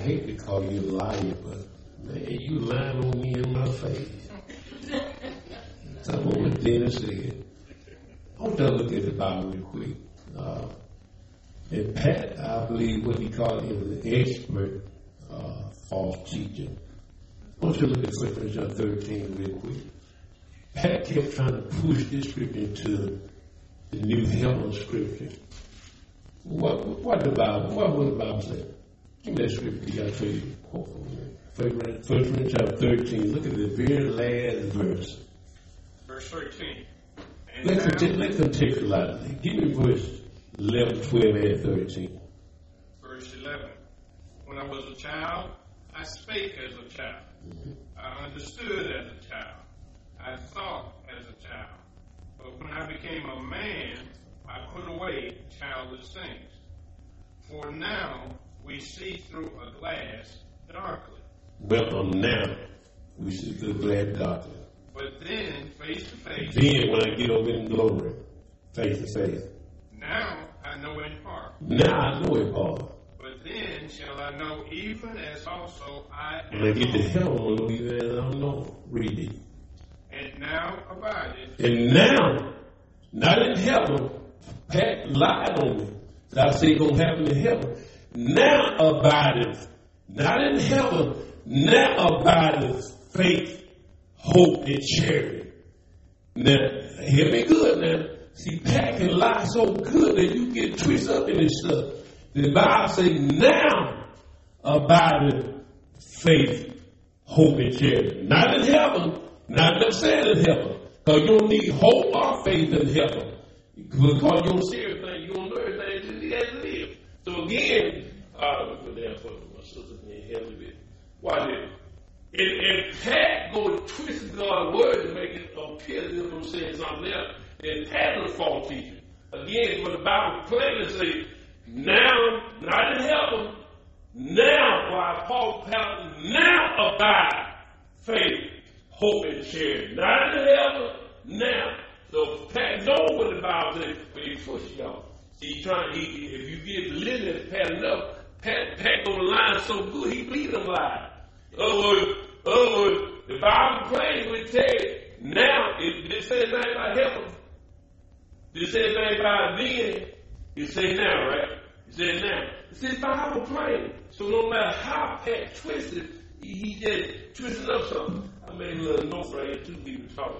hate to call you a liar, but man, you lying on me in my face. That's what Dennis said. I want to look at the Bible real quick. And Pat, I believe what he called him an expert false teacher. I want you to look at 1 John 13 real quick. Pat kept trying to push this scripture into the New Heaven scripture. What the Bible say? Give me that scripture. I tell you. 1 John 13. Look at the very last verse. Verse 13. Let's contextualize it. Give me verse 11, 12, and 13. Verse 11. When I was a child, I spake as a child. Mm-hmm. I understood as a child. I thought as a child. But when I became a man, I put away childish things. For now we see through a glass darkly. Well, now we see through a glass darkly. But then, face to face. Then, when I get over in glory, face to face. Now I know in part. Now I know in part. But then shall I know even as also I am. When I get to heaven, I know even as I know. Read it. And now abideth. And now, not in heaven, Pat lied on me. That I say it's going to happen in heaven. Now abideth. Not in heaven. Now abideth faith, hope, and charity. Now, hear me good now. See, Pat can lie so good that you get twisted up in this stuff. The Bible says, now abideth faith, hope, and charity. Not in heaven. Not necessarily in heaven. Because you don't need hope or faith in heaven. Because you don't see everything. You don't know everything. You just live. So again, put that for my sister in heaven bit. Why did and Pat go and twist God's word to make it appear as if I'm saying something else. And Pat is a false teacher. Again, what the Bible plainly says, now, not in heaven, now, why Paul tells now abide faith, hope, and charity. Not in heaven, now. So Pat knows what the Bible says, but he pushes y'all. See, if you get listening to Pat enough, Pat gonna lie so good, he believes them lie. The Bible claims what it says. Now, it says nothing about heaven. It says nothing about then. It says now, right? It says now. It says Bible plain. So no matter how Pat twisted, he just twisted up something. I made a little note right here, two people talking.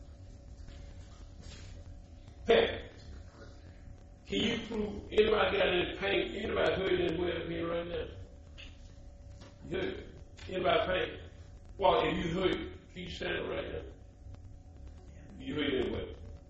Pat, can you prove anybody got any pain? Anybody hurt anywhere up here right now? You hurt? Anybody pain? Well, if you hurt, can you stand right now? You hurt anywhere?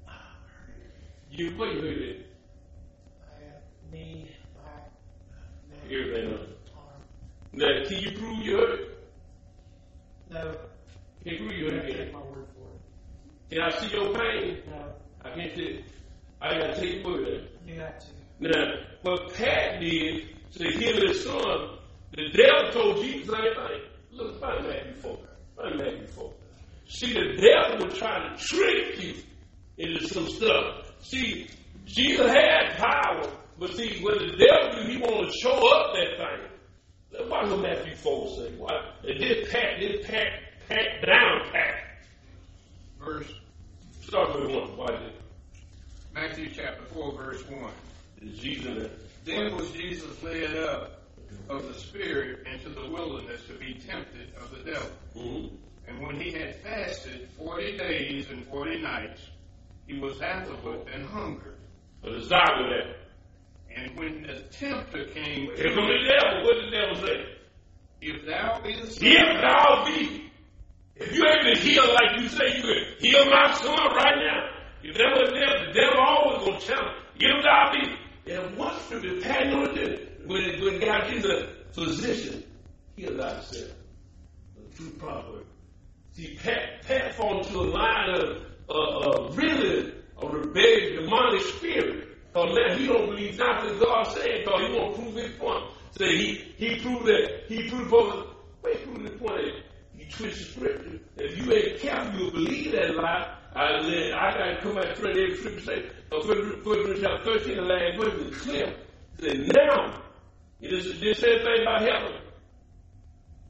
Where you hurt it? Knee, back, neck, everything else. arm. Now, can you prove you hurt? No. Can you prove you hurt? Take my word for it. Can I see your pain? No. I can't see it. I got to take your word. You have to. Now, what Pat did to heal his son, the devil told Jesus the same thing. Look, find Matthew 4. Find Matthew 4. See, the devil was trying to trick you into some stuff. See, Jesus had power, but see, when the devil do, he want to show up that thing. Let's watch what Matthew 4 say. And this Pat down Pat. Verse. Start with 1. Watch it. Matthew chapter 4, verse 1. Is Jesus Then was Jesus led up of the Spirit into the wilderness to be tempted of the devil. Mm-hmm. And when he had fasted 40 days and 40 nights, he was afterward and hungered. So the desire with that. And when the tempter came Here from the devil, what did the devil say? If thou be the Son, If thou be. If you able to heal like you say you could heal my son right now, if that was the devil always going to tell him, if thou be. And what scripture Pat knew it when God is a physician, heal thyself. A true proverb. See, Pat fall into a line of really a rebellious demonic spirit. Because now he don't believe nothing God said, because he want to prove his point. So he proved that, he proved the point that he twisted scripture. If you ain't careful, you'll believe that lie. I got to come back to every scripture say, 1 Corinthians chapter 13, the last verse is clear. It says, now, it says thing about heaven.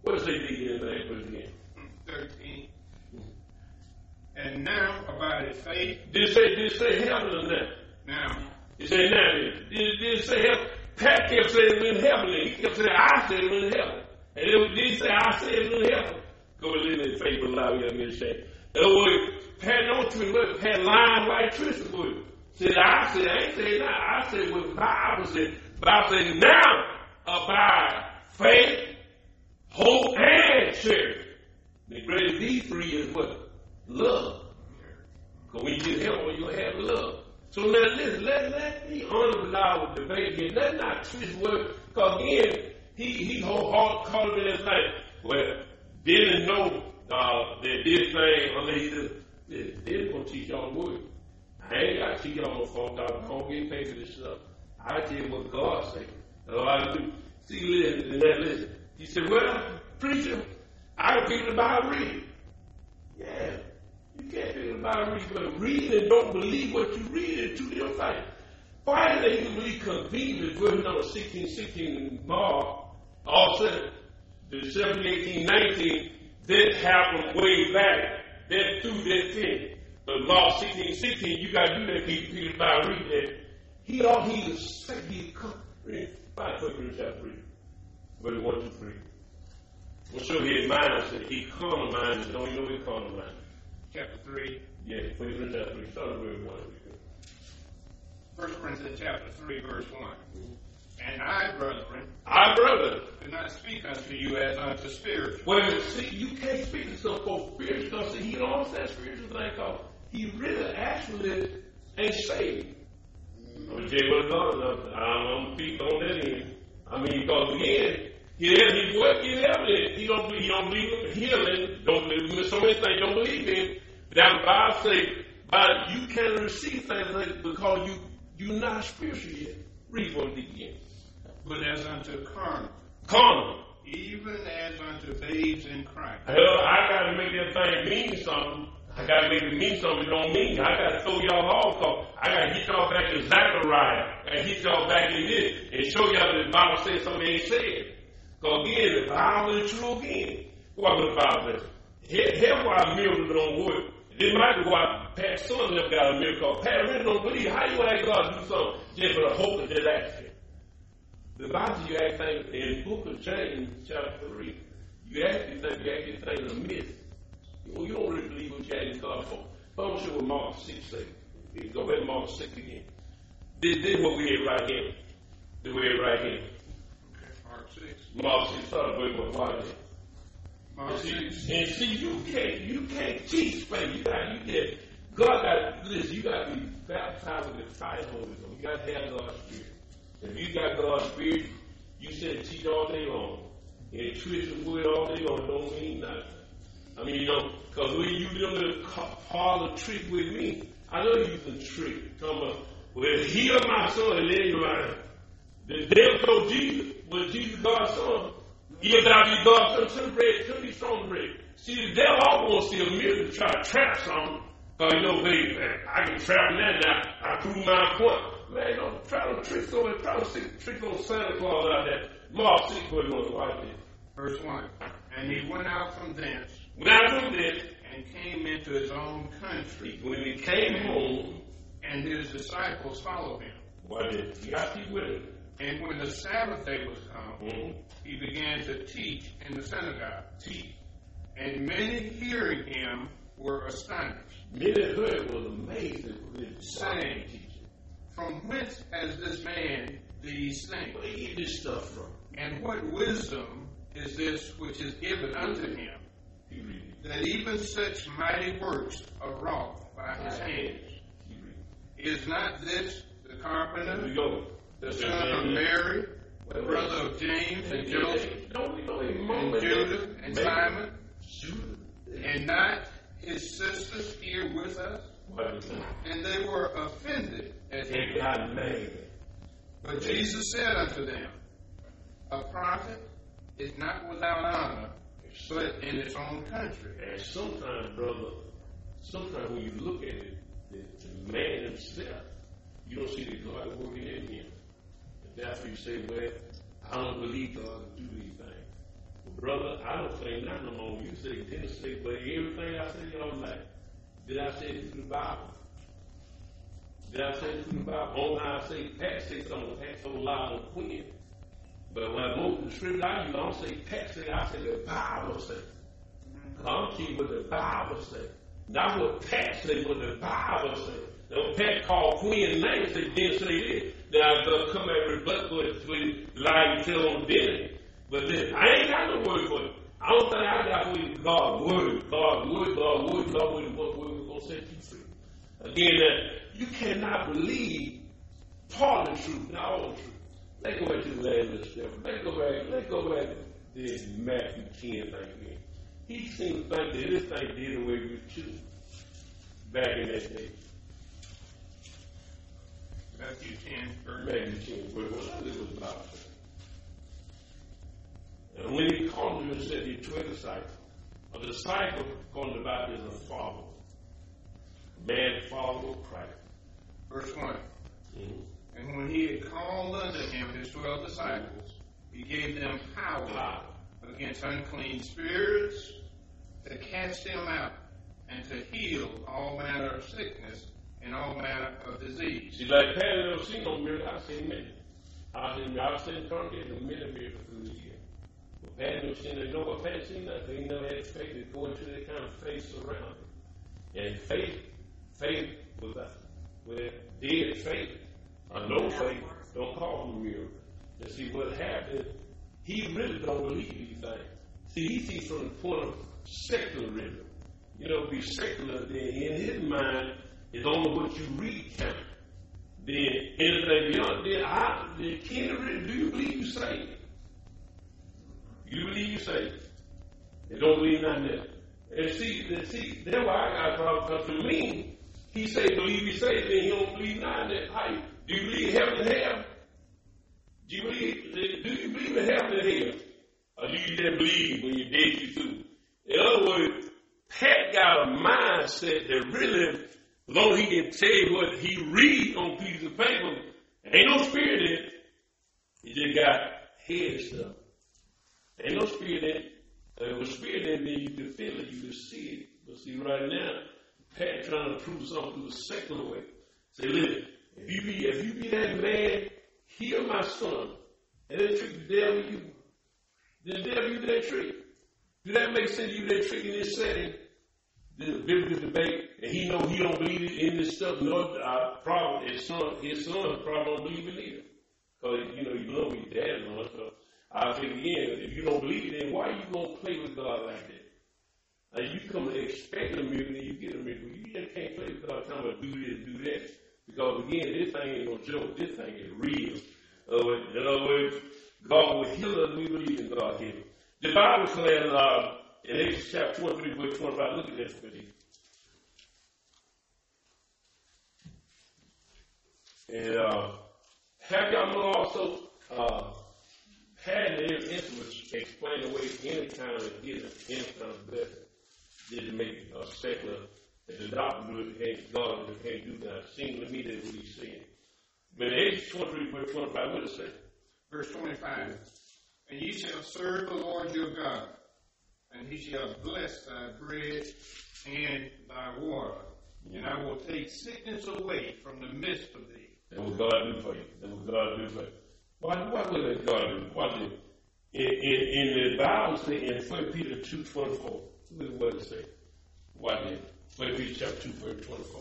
What does it say again? 13. And now abideth faith. Did it say heaven or not? Now. It said now. Did it say heaven? Pat kept saying it in heaven. He kept saying, I said it in heaven. And it did say, I said it in heaven. Go and live in faith, allow you to be ashamed. In other words, Pat no twist, but Pat lying like twisted with it. Said, I said, I ain't saying that. I said what the Bible said. The Bible said, now abide faith, hope, and charity. The greatest of these three is what? Love. Because when you get help, you'll have love. So now listen, let me unallow the debate here. Let's not twist words. Because again, he called it in his life. Well, didn't know that this thing, unless he said, they're going to teach y'all the word. I ain't got to teach y'all no $4,000. I don't get paid for this stuff. I tell you what God said. That's all I do. See, listen. He said, well, preacher, I can figure the Bible read. Yeah. You can't figure the Bible read, but read and don't believe what you read in two different things. Why do they believe convenience verse number 16 Mark, all of a sudden, the 17, 18, 19, that happened way back. That through that thing. But Mark 16, you got to do that, Peter, the Bible read that. He is sick, he come. Find 1 Corinthians chapter 3. Verse 1, 2, 3. We'll show you his mind. I said, he carnal minded. Don't you know he's carnal minded? Chapter 3. Yeah, 1 Corinthians chapter 3. Start at verse 1. 1 Corinthians chapter 3, verse 1. And I, brethren, do not speak unto you as unto spiritual. Well, see, you can't speak to some folks spiritual because he don't understand spiritual thing because he really actually ain't saved. I'm going to tell you what God, I'm going to speak on that end. I mean, because again, he work in evidence. He don't believe in healing. Don't believe in so many things. Don't believe in. That Bible say, but you can't receive things because you're not spiritual yet. Read what it again. But as unto carnal, even as unto babes in Christ. Hell, I got to make that thing mean something. I got to make it mean something it don't mean. I got to throw y'all off because I got to get y'all back in Zechariah and get y'all back in this and show y'all that the Bible says something they ain't said. Because again, the Bible is true again. What the Bible says? Here's why miracles don't work. It might be why Pat's son never got a miracle. Pat really don't believe. How you ask God to do something just for the hope of just action? The Bible, you ask things in the book of James, chapter 3. You ask these things a myth. You don't really believe what you ask God for. But I'm sure what Mark 6 says. Go ahead to Mark 6 again. This is what we had right here. This way right here. Okay, Mark 6. Mark 6, start with what Mark did. Mark 6. And see, you can't teach faith. God got this. You got to be baptized with the fire of the Holy Ghost. You got to have God's Spirit. If you got God's Spirit, you sit and teach all day long. And twist the wood all day long don't mean nothing. I mean, because when you do the parlor trick with me, I know you using trick. Come on, well, heal my son, and then you're like, the devil told Jesus, was Jesus God's son? If thou be God's son, turn me strong bread. See, the devil always wants to see a miracle to try to trap something. Because baby, man, I can trap that now. I prove my point. Man, don't try to trick on Santa Claus out there. Mark 6, what you want to watch this. Verse 1. And he went out from thence. And came into his own country. When he came home. And his disciples followed him. What did he got to with him? And when the Sabbath day was come, he began to teach in the synagogue. And many hearing him were astonished. Many heard was amazed at his saying, from whence has this man these things? Where did he get this stuff from? And what wisdom is this which is given unto him, that even such mighty works are wrought by his hands? Is not this the carpenter, the son of Mary, the brother of James and Joseph, and Judah and Simon, and not his sisters here with us? And they were offended at him. But Jesus said unto them, a prophet is not without honor, but in his own country. And sometimes, brother, when you look at it, the man himself, you don't see the God working in him. And therefore you say, well, I don't believe God to do these things. But brother, I don't say nothing no more. You say Tennessee, but everything I say your life, did I say it through the Bible? Did I say it through the Bible? Oh, now I say Pat say something, Pat so loud and Quinn. But when I go to the scripture I use, I don't say Pat say, I say the Bible say. I don't see what the Bible say. Not what Pat say, what the Bible say. Now, Pat called Quinn names, they didn't say this. Then I go come and rebut with lying tell on dinner. But then, I ain't got no word for it. I don't think I got with God's word. God's word, God's word, God's word, what word we're going to set you free. Again, you cannot believe part of the truth, not all the truth. Let's go back to the last step. Let's go back to this Matthew 10 thing again. He seemed to think that this thing did away with truth back in that day. Matthew 10, verse Matthew 10, verse 1. This was about it. And when he called him and said, he 12 disciples. A disciple, according to the Bible, is a follower. A man follower of Christ. Verse 1. Mm-hmm. And when he had called unto him his 12 disciples, he gave them power against unclean spirits to cast them out and to heal all manner of sickness and all manner of disease. See, like Patty never seen no miracle, I've seen many. I've seen congregations many miracles through the year. But Patty never seen it. You know what Patty seen nothing? He never had faith to go into that kind of faith surrounding. And faith was with dead faith. No faith, don't call him a miracle. And see what happened, he really don't believe these things. See, he sees from the point of secularism. You know, be secular, then in his mind, it's only what you read count. Then anything beyond that, do you believe you saved? You believe you saved? They don't believe nothing else. And see, that's why I got a problem, because to me, he say believe you saved, then he don't believe nothing else. Do you believe heaven and hell? Do you believe in heaven and hell? Or do you just believe when you're dead you do? In other words, Pat got a mindset that really, as long as he can tell you what he read on a piece of paper, ain't no spirit in it. He just got head stuff. Ain't no spirit in it. If there was spirit in it, then you can feel it, you can see it. But see, right now, Pat trying to prove something through the secular way. Say, listen, if you be that man, heal my son, and then trick the devil you, then the devil you that trick. Do that make sense to you, that trick in this setting? The biblical debate, and he know he don't believe in this stuff. No, problem, his son probably don't believe in either. Because, you know your dad and all that stuff. I think again, if you don't believe it, then why are you going to play with God like that? You come expect a miracle, and you get a miracle. You just can't play with God talking about do this, do that. Because again, this thing ain't no joke. This thing is real. In other words, God will heal us. We believe in God healing. The Bible says in Exodus chapter 23, verse 25, look at this with you. And have y'all know also, had their influence explain away any kind of healing, any kind of blessing. Didn't make it secular. If the doctor do it, God can't do that. It seems to me that's what he's saying. But in Exodus 23, verse 25, what does it say? Verse 25. And ye shall serve the Lord your God, and he shall bless thy bread and thy water. And I will take sickness away from the midst of thee. That's what God do for you. That's what God do for you. Why would that God do? Why did in the Bible say in 1 Peter 2:24, look at what it say. Why did 1 Peter chapter 2, verse 24.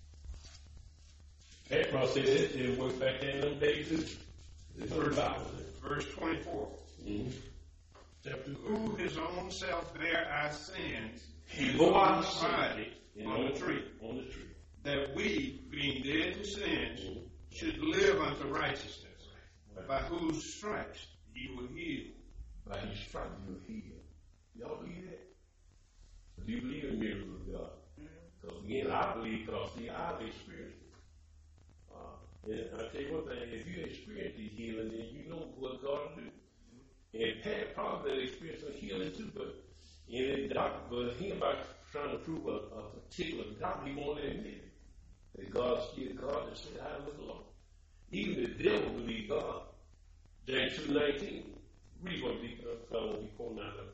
Pat Cross said it didn't work back there in them days too. The third Bible. Verse 24. Mm-hmm. Chapter 2. Who his own self bare our sins, He bore our body on the tree. On the tree. That we, being dead in sins, should live unto righteousness. Right. By whose stripes ye were healed. By his stripes you were healed. Y'all believe that? Do you believe in miracles of God? Because again, I believe because I've experienced it. And I tell you one thing, if you experience the healing, then you know what God will do. And Pat probably experienced some healing too, but in the doctor, but he about trying to prove a particular doctor, he won't admit it. That God's still God and said, I look alone. Even the devil believe God. James 2:19. Read what the fellow before 9.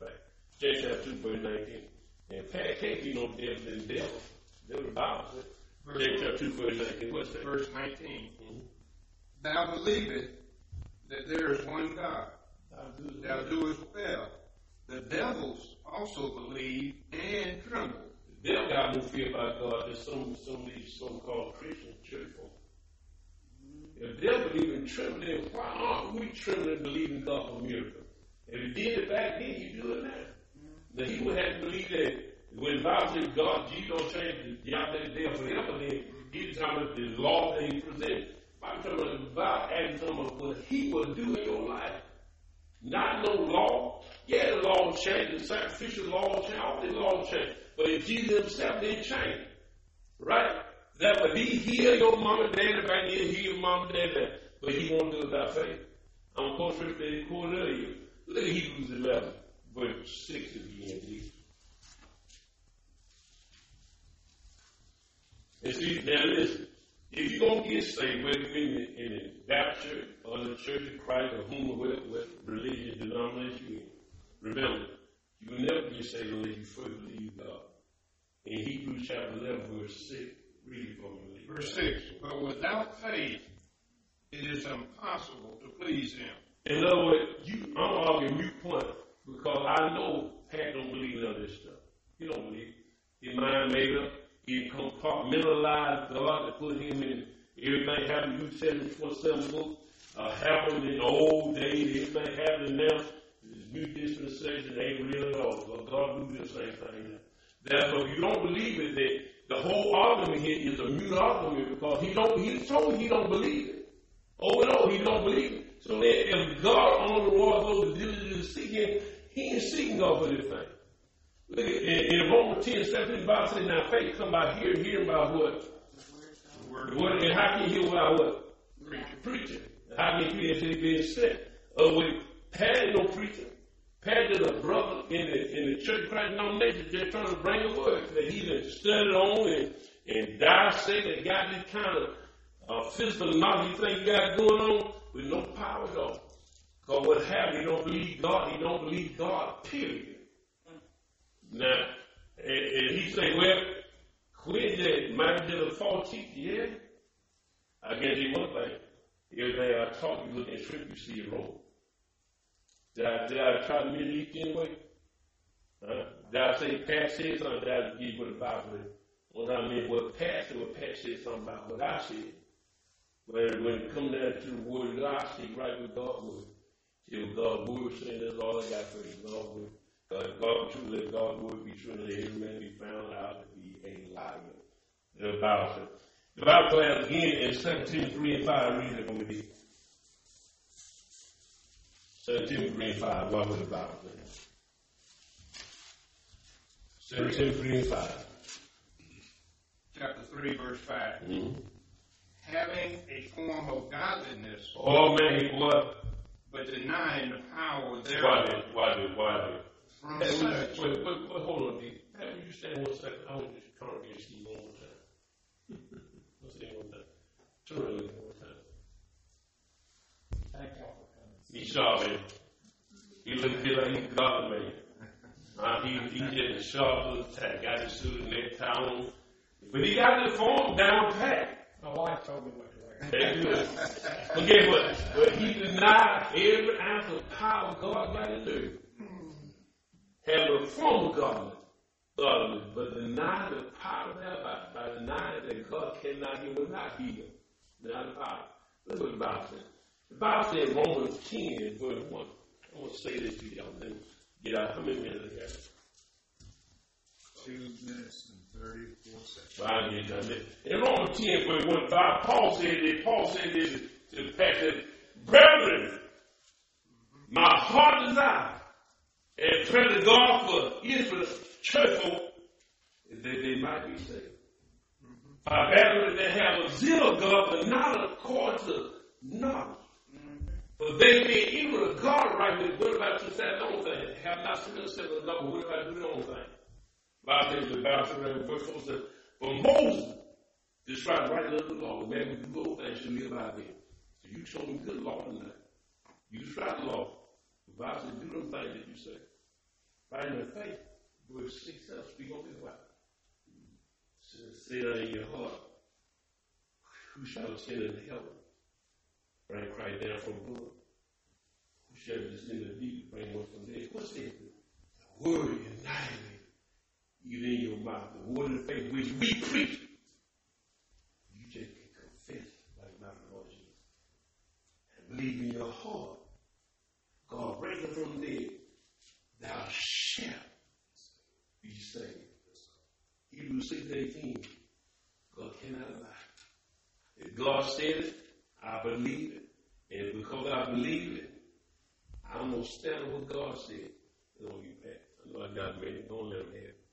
James chapter 2, verse 19. And Pat can't be no devil than the devil. That's what the Bible says. James chapter 2, verse 19. What's that? Verse 19. Thou believest that there is one God. Thou doest well. The devils also believe and tremble. The devil got no fear about God. There's some of these so-called Christian church folk. If the devil believe in trembling, why aren't we trembling and believing God for miracles? If he did it back then, he do it now. Now he would have to believe that when the Bible says God, Jesus don't change the devil forever, then he's talking about the law that he presented. I'm talking about the Bible and talking about what he will do in your life. Not no law. Yeah, the law changed, the sacrificial law changed, all the law changed. But if Jesus himself didn't change, right? That would he heal your mom and dad back then, heal your mom and dad, but he won't do it by faith. I'm going to quote that quote earlier. Look at Hebrews 11, verse 6 again, please. And see, now listen, if you're going to get saved, whether you're in the Baptist church or the Church of Christ or what religious denomination you're in, remember, you will never get saved unless you first believe God. In Hebrews chapter 11, verse 6, read it for me. Verse 6. But without faith, it is impossible to please him. In other words, I'm arguing mute point because I know Pat don't believe in all this stuff. He don't believe. His mind made up. He compartmentalized God to put him in everything happened. You tell me 27 books happened in the old days. Everything happening now. This new dispensation ain't real at all. But God will do the same thing now. Therefore, if you don't believe it, that the whole argument here is a mute argument because he told he don't believe it. Oh no, he don't believe it. So then, if God on the world goes to diligently seek him, he ain't seeking God for this thing. Look at in Romans 10:17, the Bible says, now faith come by hearing by what? The word. And how can you hear without what? Preaching. How can you hear until he's being sent? With Pat ain't no preacher. Pat is a brother in the Church of Christ denomination just trying to bring the word that he done studied on and dissect and got this kind of physical knowledge you think you got going on with no power at all. Because what happened, he don't believe God, period. Now, and he say, well, quit that, might be a false teacher, yeah? I guarantee you one thing. Every day I talk, you look at scripture, you see it wrong. Did I try to mislead you anyway? Did I say Pat said something? Did I give you what the Bible is? What I mean, what Pat said something about what I said. When it comes down to the word of God, I speak right with God's word. See what God's word saying, that's all I got for you. God's word. God true, let God's word be true, and let every man be found out to be a liar. The Bible says. The Bible says again in 2 Timothy 3 and 5, read it with me. 2 Timothy 3 and 5, what was the Bible say? 2 Timothy 3 and 5. Chapter 3, verse 5. Mm-hmm. Having a form of godliness. Oh man, what? But denying the power thereof. Why? From hey, such. Wait, hold on, D. Hey, will you stand 1 second? I want you to turn against Steve one more time. Let's see one time. Turn around one more time. Thank y'all for coming. He's sharp, man. He looks like he's God, man. He just a sharp little attack. Got his suit and necktie on. But he got the form down pat. My wife told me what to wear. That's good. But guess what? But he denied every ounce of power God got in there. Have a form of godliness, but deny the power thereof by denying that God cannot heal without heal. Deny the power. Look what the Bible says. The Bible says in Romans 10, verse 1. I want to say this to y'all. Then get out. How many minutes I got? 2 minutes and 34 seconds. Well, I get done. In Romans 10, verse 1, Paul said this to the pastor, brethren, my heart desire and pray to God for Israel's church folk that they might be saved. Brethren, they have a zeal of God, but not according to knowledge. For they being evil to God right, what about you say their own thing? Have not submitted themselves to the law, but what about do their own thing? Bible says the Bible says, verse 4 says, but Moses described right under the law, the man who do those things should live by them. So you show me good law tonight. You describe the law. The Bible says, do them things that you say. Right in the faith. Verse 6 says, speak on this word. Say that in your heart. Who shall ascend into heaven? Bring Christ down from above. Who shall descend into the deep? Bring one from there. What's that? The word united even in your mouth. The word of faith which we preach. You just can confess like my Lord Jesus. And believe in your heart. God raised him from the dead. Thou shalt be saved. Hebrews 6:18. God cannot lie. If God said it, I believe it. And because I believe it, I'm going to stand on what God said. It don't get back. I know I got many. Don't let them have it.